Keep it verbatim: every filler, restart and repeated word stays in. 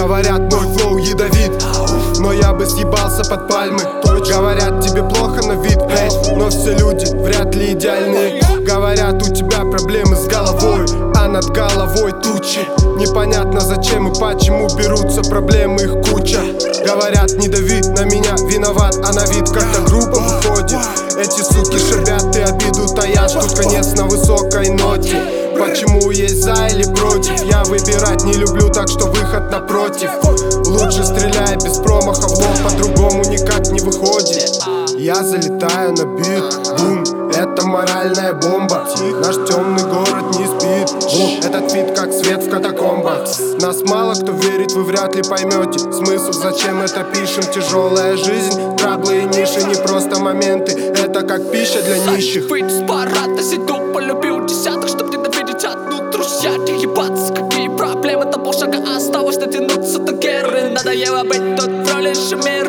Говорят, мой флоу ядовит, но я бы съебался под пальмы. Говорят, тебе плохо на вид, эй, но все люди вряд ли идеальные. Говорят, у тебя проблемы с головой, а над головой тучи. Непонятно зачем и почему берутся проблемы, их куча. Говорят, не дави на меня, виноват, а на вид как-то группа выходит. Эти суки шабят и обиду таят, тут конец на высокой ноте. Почему есть за или против, я выбирать не люблю, так что выход напротив. Лучше стреляй без промаха в лоб, по-другому никак не выходит. Я залетаю на бит, бум, это моральная бомба. Наш темный город не спит, бум, этот вид как свет в катакомбах. Нас мало кто верит, вы вряд ли поймете смысл, зачем это пишем. Тяжелая жизнь, траблы и ниши, не просто моменты, это как пища для нищих. Выйду с парада, сиду, полюбил десяток, чтоб ненавидеть одну друзья. Ебаться, какие проблемы, до полшага осталось дотянуться до геры. Надоело быть тут в роли шумера.